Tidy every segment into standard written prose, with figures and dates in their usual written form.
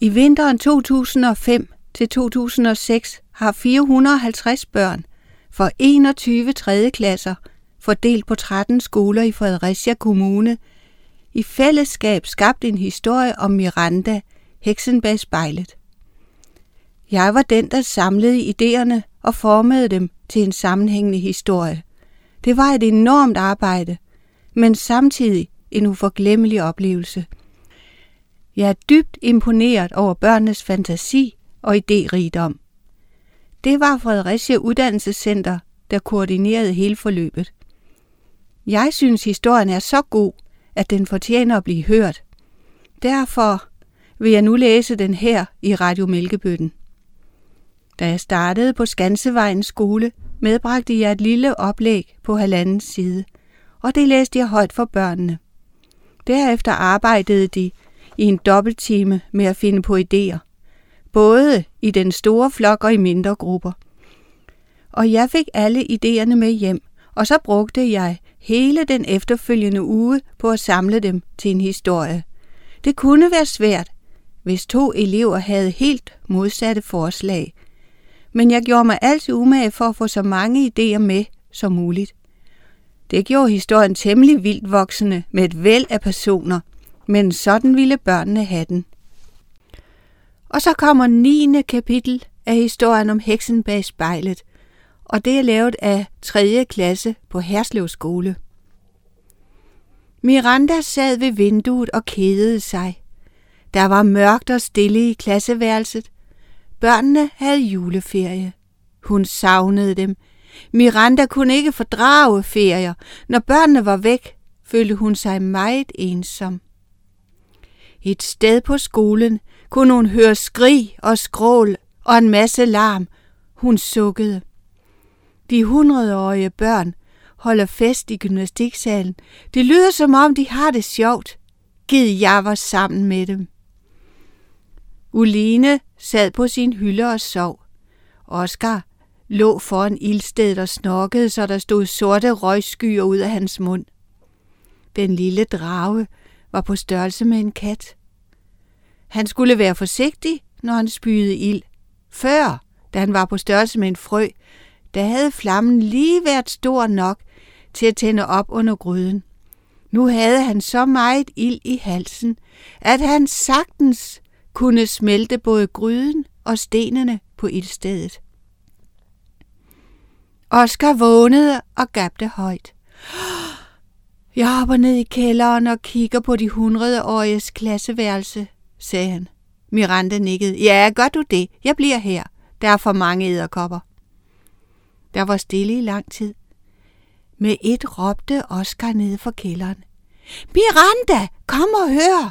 I vinteren 2005 til 2006 har 450 børn for 21 3. klasser, fordelt på 13 skoler i Fredericia Kommune, i fællesskab skabt en historie om Miranda, heksen bag spejlet. Jeg var den, der samlede idéerne og formede dem til en sammenhængende historie. Det var et enormt arbejde, men samtidig en uforglemmelig oplevelse. Jeg er dybt imponeret over børnenes fantasi og idérigdom. Det var Fredericia Uddannelsescenter, der koordinerede hele forløbet. Jeg synes, historien er så god, at den fortjener at blive hørt. Derfor vil jeg nu læse den her i Radio Mælkebøtten. Da jeg startede på Skansevejens skole, medbragte jeg et lille oplæg på 1,5 side, og det læste jeg højt for børnene. Derefter arbejdede de i en dobbelttime med at finde på idéer, både i den store flok og i mindre grupper. Og jeg fik alle idéerne med hjem, og så brugte jeg hele den efterfølgende uge på at samle dem til en historie. Det kunne være svært, hvis 2 elever havde helt modsatte forslag, men jeg gjorde mig altid umage for at få så mange idéer med som muligt. Det gjorde historien temmelig vildt voksende med et væld af personer, men sådan ville børnene have den. Og så kommer 9. kapitel af historien om heksen bag spejlet, og det er lavet af 3. klasse på Herslev skole. Miranda sad ved vinduet og kedede sig. Der var mørkt og stille i klasseværelset. Børnene havde juleferie. Hun savnede dem. Miranda kunne ikke fordrage ferier. Når børnene var væk, følte hun sig meget ensom. Et sted på skolen kunne hun høre skrig og skrål og en masse larm. Hun sukkede. De 100-årige børn holder fest i gymnastiksalen. Det lyder som om, de har det sjovt. Gid jeg var sammen med dem. Uline sad på sin hylde og sov. Oscar lå foran ildstedet og snorkede, så der stod sorte røgskyer ud af hans mund. Den lille drage var på størrelse med en kat. Han skulle være forsigtig, når han spydede ild. Før, da han var på størrelse med en frø, der havde flammen lige været stor nok til at tænde op under gryden. Nu havde han så meget ild i halsen, at han sagtens kunne smelte både gryden og stenene på ildstedet. Oscar vågnede og gabte højt. Jeg hopper ned i kælderen og kigger på de 100-åriges klasseværelse, sagde han. Miranda nikkede. Ja, gør du det? Jeg bliver her. Der er for mange edderkopper. Der var stille i lang tid. Med et råbte Oscar ned fra kælderen. Miranda, kom og hør!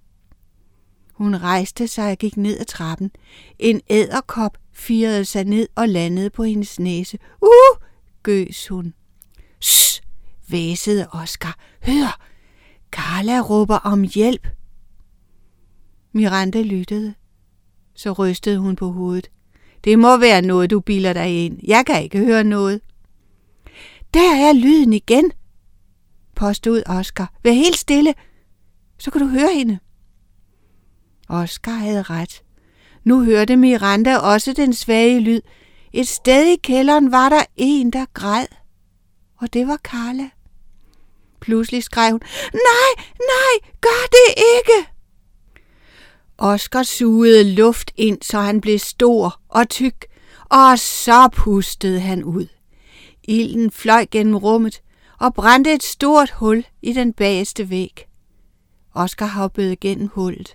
Hun rejste sig og gik ned ad trappen. En edderkop firede sig ned og landede på hendes næse. Gøs hun. Shh, hvæsede Oscar. Hør! Carla råber om hjælp. Miranda lyttede. Så rystede hun på hovedet. Det må være noget, du bilder dig ind. Jeg kan ikke høre noget. Der er lyden igen, påstod Oscar. Vær helt stille, så kan du høre hende. Oscar havde ret. Nu hørte Miranda også den svage lyd. Et sted i kælderen var der en, der græd. Og det var Carla. Pludselig skreg hun, nej, gør det ikke! Oscar sugede luft ind, så han blev stor og tyk, og så pustede han ud. Ilden fløj gennem rummet og brændte et stort hul i den bagerste væg. Oscar hoppede gennem hullet.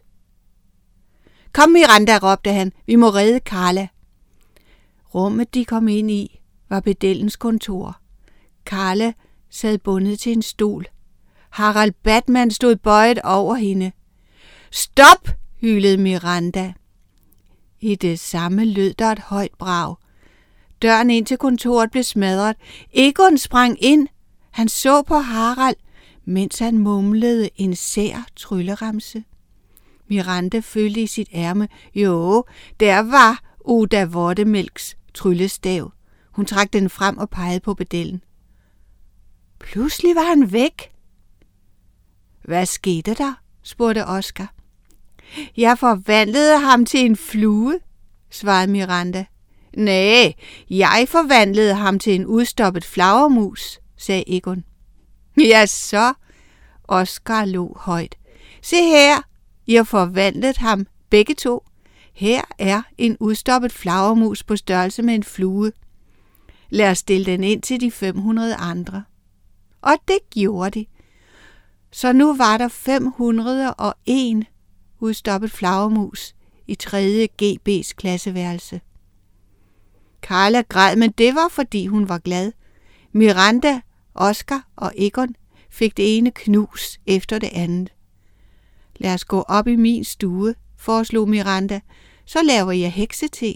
Kom Miranda, råbte han, vi må redde Carla. Rummet, de kom ind i, var pedellens kontor. Carla sad bundet til en stol. Harald Batman stod bøjet over hende. Stop, hylede Miranda. I det samme lød der et højt brag. Døren ind til kontoret blev smadret. Egon sprang ind. Han så på Harald, mens han mumlede en sær trylleramse. Miranda følte i sit ærme. Jo, der var Oda Vortemælks tryllestav. Hun trak den frem og pegede på pedellen. Pludselig var han væk. Hvad skete der? Spurgte Oscar. Jeg forvandlede ham til en flue, svarede Miranda. Nej, jeg forvandlede ham til en udstoppet flagermus, sagde Egon. Ja, så. Oscar lå højt. Se her, I har forvandlet ham begge to. Her er en udstoppet flagermus på størrelse med en flue. Lad os stille den ind til de 500 andre. Og det gjorde de. Så nu var der 501 udstoppet flagermus i 3. GB's klasseværelse. Carla græd, men det var fordi hun var glad. Miranda, Oscar og Egon fik det ene knus efter det andet. Lad os gå op i min stue, foreslog Miranda, så laver jeg heksete.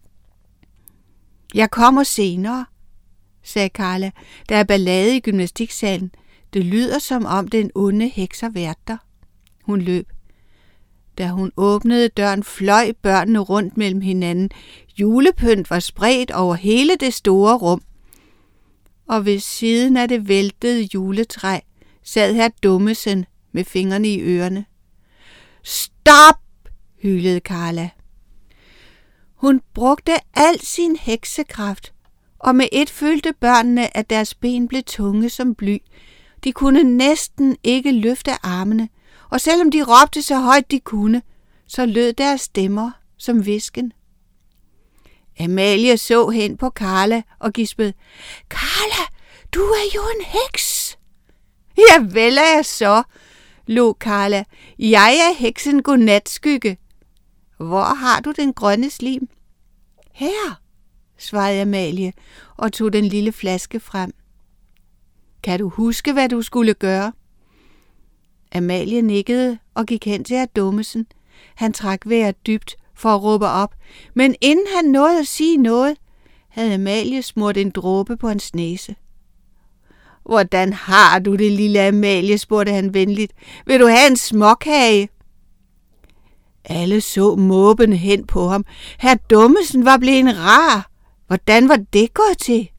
Jeg kommer senere, sagde Carla. Der er ballade i gymnastiksalen. Det lyder som om den onde heks har været der. Hun løb. Da hun åbnede døren, fløj børnene rundt mellem hinanden. Julepynt var spredt over hele det store rum. Og ved siden af det væltede juletræ sad hr. Dummesen med fingrene i ørerne. Stop! hylede Carla. Hun brugte al sin heksekraft, og med et følte børnene, at deres ben blev tunge som bly. De kunne næsten ikke løfte armene, og selvom de råbte så højt de kunne, så lød deres stemmer som hvisken. Amalie så hen på Carla og gispede, Carla, du er jo en heks. Ja, vel er jeg så, lå Carla. Jeg er heksen Godnatskygge. Hvor har du den grønne slim? Her, svarede Amalie og tog den lille flaske frem. Kan du huske, hvad du skulle gøre? Amalie nikkede og gik hen til hr. Dummesen. Han trak vejret dybt for at råbe op, men inden han nåede at sige noget, havde Amalie smurt en dråbe på hans næse. Hvordan har du det, lille Amalie, spurgte han venligt. Vil du have en småkage? Alle så måbende hen på ham. Hr. Dummesen var blevet rar. Hvordan var det gået til?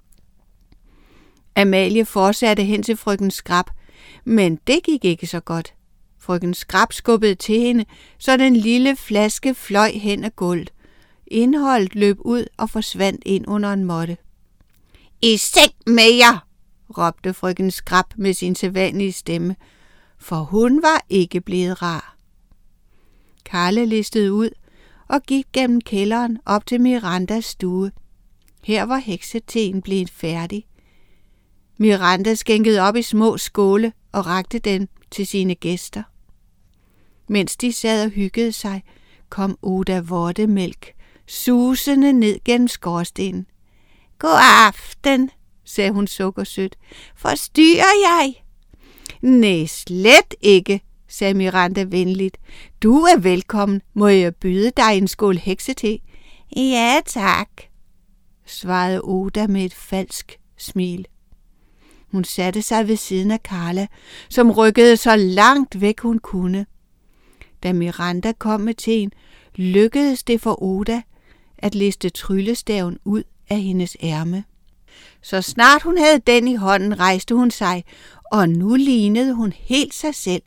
Amalie fortsatte hen til frøken Skrap, men det gik ikke så godt. Frøken Skrap skubbede til hende, så den lille flaske fløj hen ad gulvet. Indholdet løb ud og forsvandt ind under en måtte. I seng med jer, råbte frøken Skrap med sin sædvanlige stemme, for hun var ikke blevet rar. Carla listede ud og gik gennem kælderen op til Mirandas stue. Her var hekseteen blevet færdig. Miranda skænkede op i små skåle og rakte den til sine gæster. Mens de sad og hyggede sig, kom Oda Vortemælk susende ned gennem skorstenen. God aften, sagde hun sukkersødt. Forstyrrer jeg? Nej, slet ikke, sagde Miranda venligt. Du er velkommen. Må jeg byde dig en skål heksete? Ja, tak, svarede Oda med et falsk smil. Hun satte sig ved siden af Carla, som rykkede så langt væk hun kunne. Da Miranda kom med teen, lykkedes det for Oda at liste tryllestaven ud af hendes ærme. Så snart hun havde den i hånden, rejste hun sig, og nu lignede hun helt sig selv.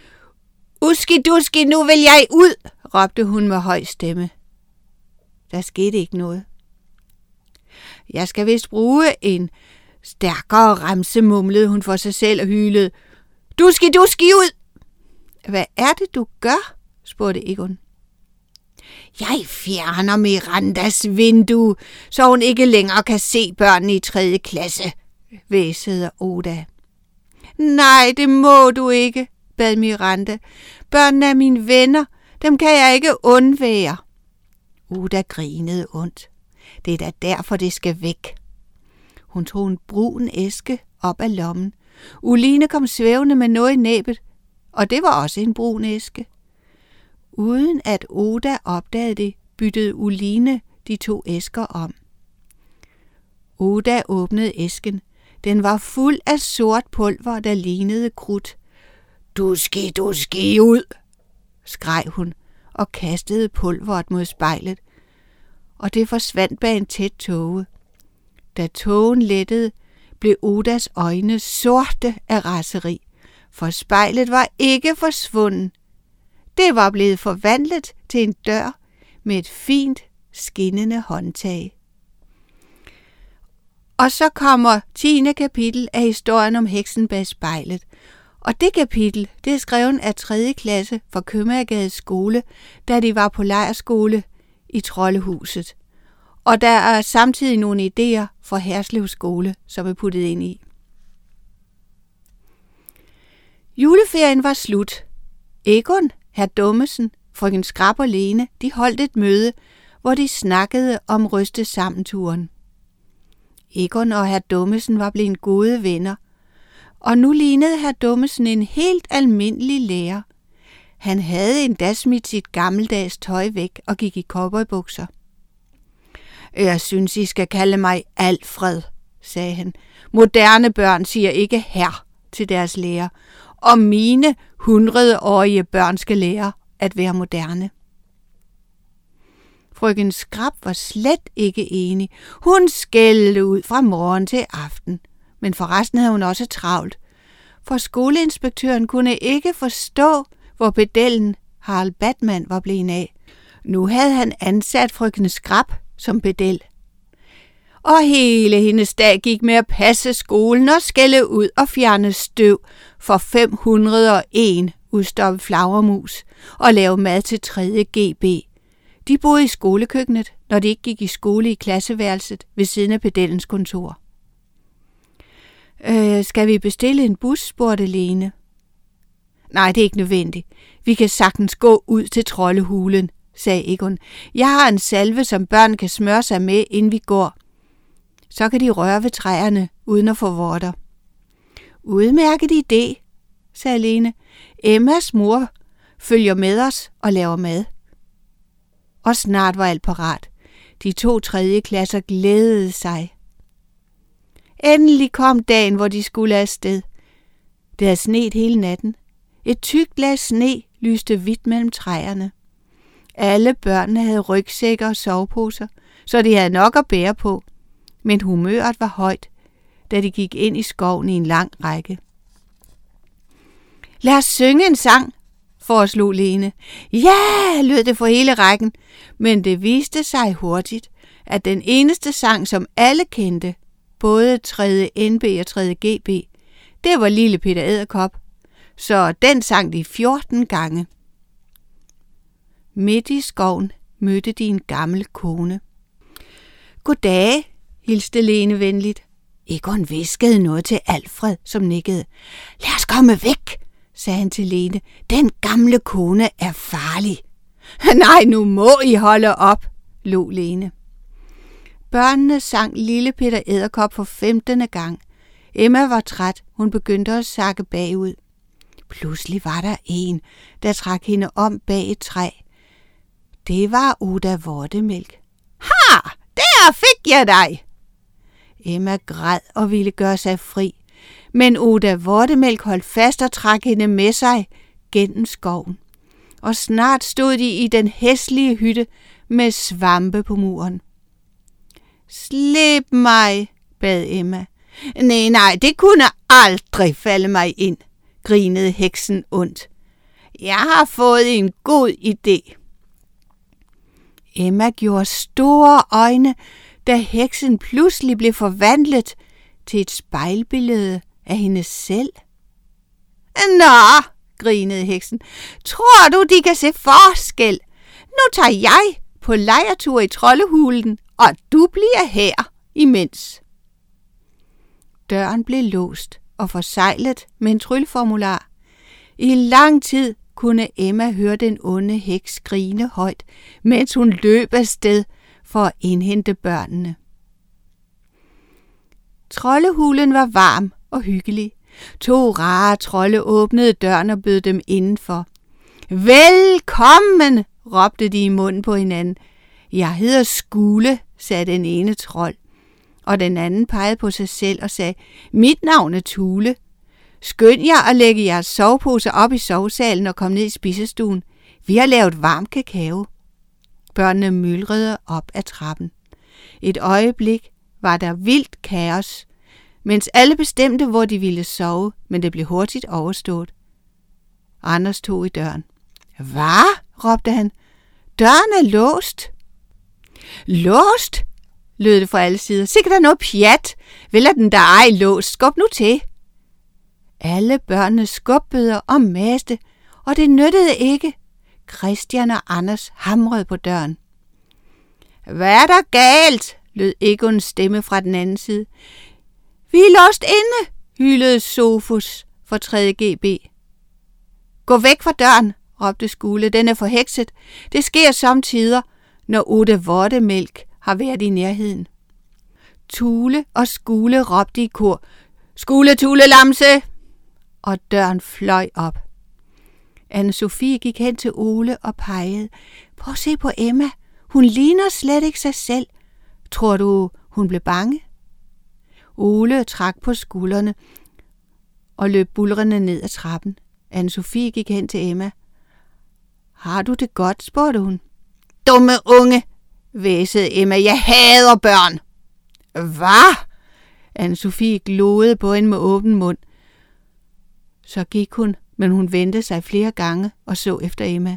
Uski-duski, nu vil jeg ud, råbte hun med høj stemme. Der skete ikke noget. Jeg skal vist bruge en stærkere remse, mumlede hun for sig selv og hylede. Duski-duski ud! Hvad er det, du gør? spurgte Egon. Jeg fjerner Mirandas vindue, så hun ikke længere kan se børnene i 3. klasse, hvæsede Oda. Nej, det må du ikke, bad Miranda. Børnene er mine venner, dem kan jeg ikke undvære. Oda grinede ondt. Det er da derfor, det skal væk. Hun tog en brun æske op af lommen. Uline kom svævende med noget i næbet, og det var også en brun æske. Uden at Oda opdagede det, byttede Uline de 2 æsker om. Oda åbnede æsken. Den var fuld af sort pulver, der lignede krudt. Duski ud, skreg hun og kastede pulveret mod spejlet, og det forsvandt bag en tæt tåge. Da tågen lettede, blev Odas øjne sorte af raseri, for spejlet var ikke forsvundet. Det var blevet forvandlet til en dør med et fint, skinnende håndtag. Og så kommer 10. kapitel af historien om heksen bag spejlet. Og det kapitel, det er skrevet af 3. klasse fra Købmagergades skole, da de var på lejrskole i Troldehuset. Og der er samtidig nogle idéer fra Herslev skole, som er puttet ind i. Juleferien var slut. Egon, hr. Dummesen, frøken Skrap og Lene, de holdt et møde, hvor de snakkede om ryste sammenturen. Egon og hr. Dummesen var blevet gode venner, og nu lignede hr. Dummesen en helt almindelig lærer. Han havde endda smidt sit gammeldags tøj væk og gik i cowboybukser. Jeg synes, I skal kalde mig Alfred, sagde han. Moderne børn siger ikke herr til deres lærer, og mine 100-årige børn skal lære at være moderne. Frøken Skrap var slet ikke enig. Hun skældte ud fra morgen til aften. Men forresten havde hun også travlt. For skoleinspektøren kunne ikke forstå, hvor pedellen Harald Batman var blevet af. Nu havde han ansat frøken Skrap som pedel. Og hele hendes dag gik med at passe skolen og skælde ud og fjerne støv for 501 udstoppet flagermus og lave mad til 3. GB. De boede i skolekøkkenet, når de ikke gik i skole i klasseværelset ved siden af pedellens kontor. Skal vi bestille en bus, spurgte Lene. Nej, det er ikke nødvendigt. Vi kan sagtens gå ud til Troldehulen, sagde Egon. Jeg har en salve, som børn kan smøre sig med, inden vi går. Så kan de røre ved træerne, uden at få vorter. Udmærket idé, sagde Lene. Emmas mor følger med os og laver mad. Og snart var alt parat. De 2 3. klasser glædede sig. Endelig kom dagen, hvor de skulle afsted. Det havde sneet hele natten. Et tykt lag sne lyste hvidt mellem træerne. Alle børnene havde rygsækker og soveposer, så de havde nok at bære på. Men humøret var højt, da de gik ind i skoven i en lang række. Lad os synge en sang, foreslog Lene. Ja, lød det for hele rækken, men det viste sig hurtigt, at den eneste sang, som alle kendte, både 3. NB og 3. GB, det var Lille Peter Edderkop, så den sang de 14 gange. Midt i skoven mødte de en gammel kone. Goddag, hilste Lene venligt. Egon viskede noget til Alfred, som nikkede. Lad os komme væk, sagde han til Lene. Den gamle kone er farlig. Nej, nu må I holde op, lå Lene. Børnene sang Lille Peter Edderkop for 15. gang. Emma var træt. Hun begyndte at sakke bagud. Pludselig var der en, der trak hende om bag et træ. Det var Oda Vortemælk. Ha! Der fik jeg dig! Emma græd og ville gøre sig fri, men Oda Vortemælk holdt fast og trak hende med sig gennem skoven. Og snart stod de i den hæslige hytte med svampe på muren. Slip mig, bad Emma. Nej, det kunne aldrig falde mig ind, grinede heksen ondt. Jeg har fået en god idé. Emma gjorde store øjne, da heksen pludselig blev forvandlet til et spejlbillede af hende selv. Nå, grinede heksen. Tror du, de kan se forskel? Nu tager jeg på lejrtur i Troldehulen, og du bliver her imens. Døren blev låst og forseglet med en trylleformular. I lang tid kunne Emma høre den onde heks grine højt, mens hun løb afsted for at indhente børnene. Troldehulen var varm og hyggelig. 2 rare trolde åbnede døren og bød dem indenfor. Velkommen, råbte de i munden på hinanden. Jeg hedder Skule, sagde den ene trold, og den anden pegede på sig selv og sagde, mit navn er Tule. Skynd jer at lægge jeres soveposer op i sovesalen og kom ned i spisestuen. Vi har lavet varm kakao. Børnene myldrede op ad trappen. Et øjeblik var der vildt kaos, mens alle bestemte, hvor de ville sove, men det blev hurtigt overstået. Anders tog i døren. Hvad? råbte han. Døren er låst. Låst? lød det fra alle sider. Sikkert er noget pjat. Vel er den der ej låst. Skub nu til. Alle børnene skubbede og maste, og det nyttede ikke. Christian og Anders hamrede på døren. Hvad er der galt? lød Egons stemme fra den anden side. Vi er låst inde, hylede Sofus fra 3. GB. Gå væk fra døren, råbte Skule. Den er forhekset. Det sker samtidig, når Otte Vortemælk har været i nærheden. Tule og Skule råbte i kor. Skule, Tule, Lamse! Og døren fløj op. Anne-Sophie gik hen til Ole og pegede. Prøv at se på Emma. Hun ligner slet ikke sig selv. Tror du, hun blev bange? Ole trak på skuldrene og løb bulrende ned ad trappen. Anne-Sophie gik hen til Emma. Har du det godt, spurgte hun. Dumme unge, hvæsede Emma. Jeg hader børn. Hvad? Anne-Sophie glodede på hende med åben mund. Så gik hun, men hun vendte sig flere gange og så efter Emma.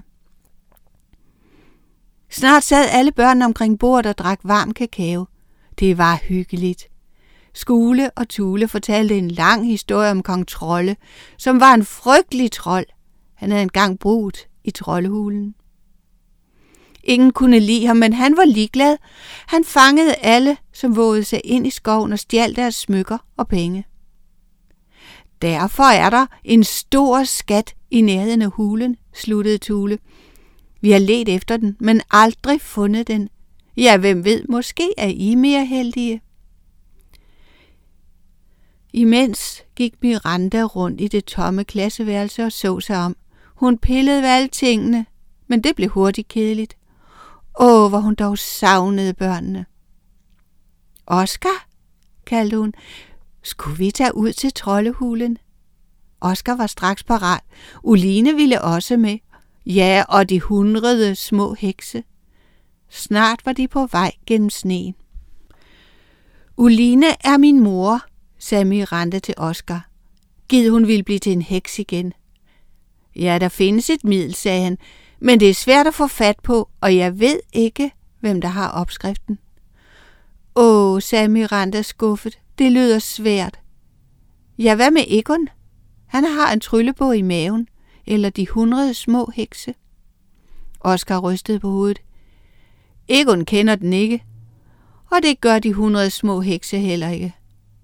Snart sad alle børnene omkring bordet og drak varm kakao. Det var hyggeligt. Skule og Tule fortalte en lang historie om kong Trolle, som var en frygtelig trold. Han havde engang boet i troldehulen. Ingen kunne lide ham, men han var ligeglad. Han fangede alle, som vågede sig ind i skoven og stjal deres smykker og penge. Derfor er der en stor skat i nærheden af hulen, sluttede Tule. Vi har ledt efter den, men aldrig fundet den. Ja, hvem ved, måske er I mere heldige. Imens gik Miranda rundt i det tomme klasseværelse og så sig om. Hun pillede ved alle tingene, men det blev hurtigt kedeligt. Hvor hun dog savnede børnene. Oscar, kaldte hun. Skulle vi tage ud til troldehulen? Oscar var straks parat. Uline ville også med. Ja, og de 100 små hekse. Snart var de på vej gennem sneen. Uline er min mor, sagde Miranda til Oscar. Gid hun ville blive til en heks igen. Ja, der findes et middel, sagde han, men det er svært at få fat på, og jeg ved ikke, hvem der har opskriften. Sagde Miranda skuffet, det lyder svært. Ja, hvad med Egon? Han har en tryllebog i maven, eller de 100 små hekse. Oscar rystede på hovedet. Egon kender den ikke, og det gør de 100 små hekse heller ikke.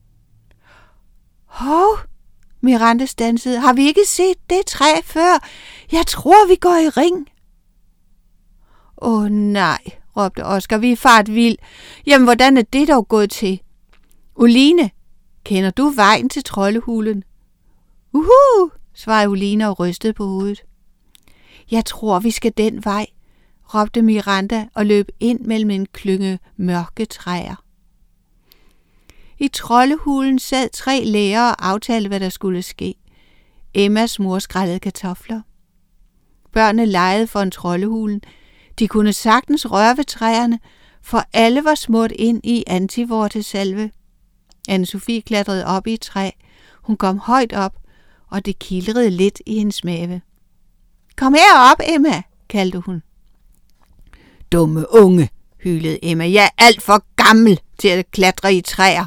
Hov, Miranda stansede. Har vi ikke set det træ før? Jeg tror, vi går i ring. Nej, råbte Oscar. Vi er fart vild. Jamen, hvordan er det dog gået til? Uline, kender du vejen til troldehulen? Svarede Uline og rystede på hovedet. Jeg tror, vi skal den vej, råbte Miranda og løb ind mellem en klynge mørke træer. I troldehulen sad 3 lærere og aftalte, hvad der skulle ske. Emmas mor skrællede kartofler. Børnene legede for en troldehulen. De kunne sagtens røre ved træerne, for alle var smurt ind i antivortesalve. Anne-Sophie klatrede op i et træ. Hun kom højt op, og det kildrede lidt i hendes mave. Kom herop, Emma, kaldte hun. Dumme unge, hylede Emma. Jeg er alt for gammel til at klatre i træer.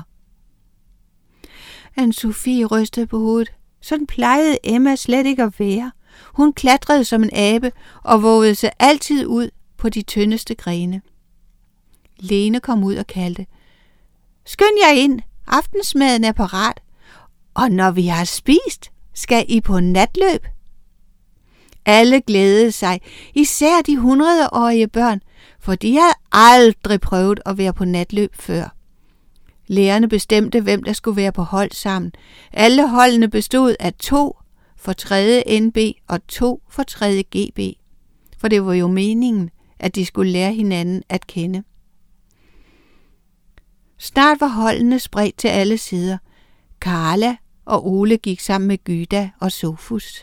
Anne-Sophie rystede på hovedet. Sådan plejede Emma slet ikke at være. Hun klatrede som en abe og vågede sig altid ud på de tyndeste grene. Lene kom ud og kaldte. Skynd jer ind, aftensmaden er parat. Og når vi har spist, skal I på natløb. Alle glædede sig, især de 100-årige børn, for de havde aldrig prøvet at være på natløb før. Lærerne bestemte, hvem der skulle være på hold sammen. Alle holdene bestod af 2 for 3. NB og 2 for 3. GB. For det var jo meningen, at de skulle lære hinanden at kende. Snart var holdene spredt til alle sider. Carla og Ole gik sammen med Gyda og Sofus.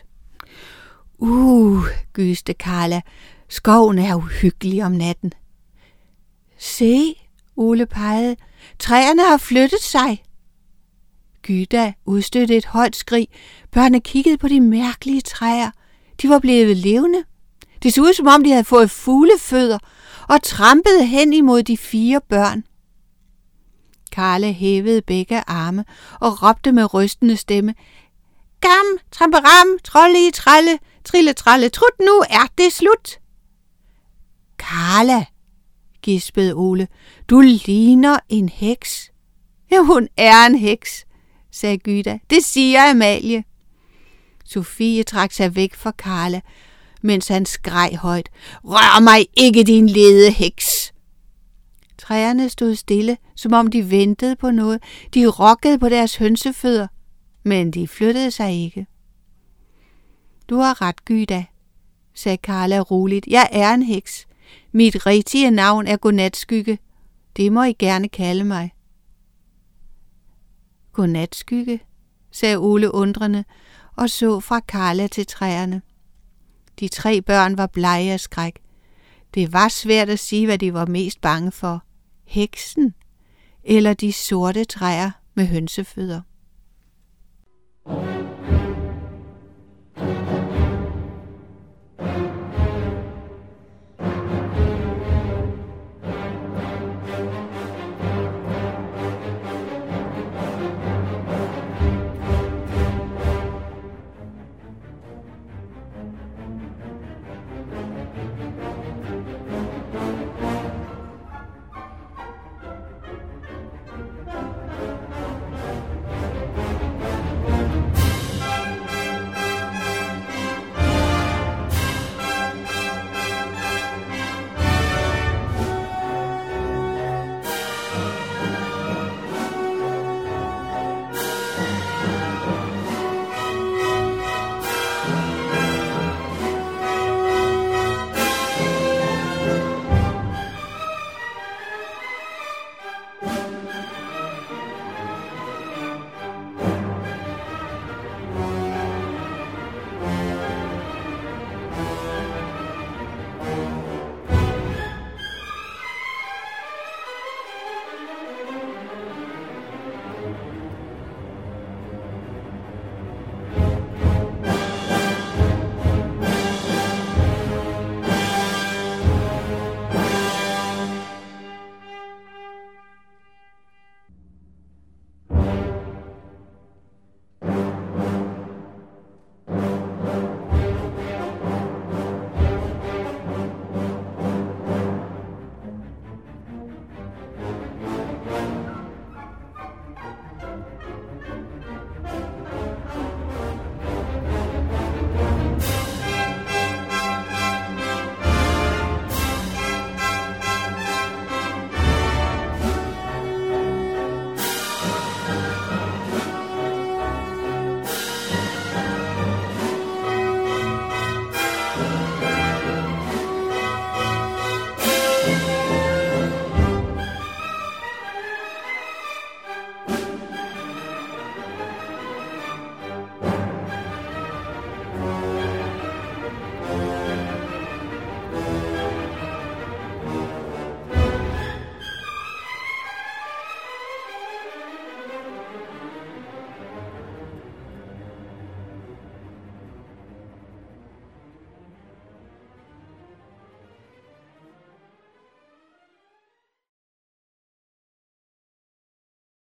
Gyste Carla. Skoven er uhyggelig om natten. Se, Ole pegede. Træerne har flyttet sig. Gyda udstødte et højt skrig. Børnene kiggede på de mærkelige træer. De var blevet levende. Det så ud, som om de havde fået fuglefødder og trampede hen imod de 4 børn. Karla hævede begge arme og råbte med rystende stemme: Gam, tramperam, trolle i tralle, trille tralle trut, nu er det slut. Karla, gispede Ole, du ligner en heks. Ja, hun er en heks, sagde Gyda. Det siger Amalie. Sofie trak sig væk fra Karla, mens han skreg højt: Rør mig ikke, din lede heks! Træerne stod stille, som om de ventede på noget. De rokkede på deres hønsefødder, men de flyttede sig ikke. Du har ret, Gyda, sagde Karla roligt. Jeg er en heks. Mit rigtige navn er Godnatskygge. Det må I gerne kalde mig. Godnatskygge, sagde Ole undrende og så fra Karla til træerne. De 3 børn var blege af skræk. Det var svært at sige, hvad de var mest bange for. Heksen eller de sorte træer med hønsefødder.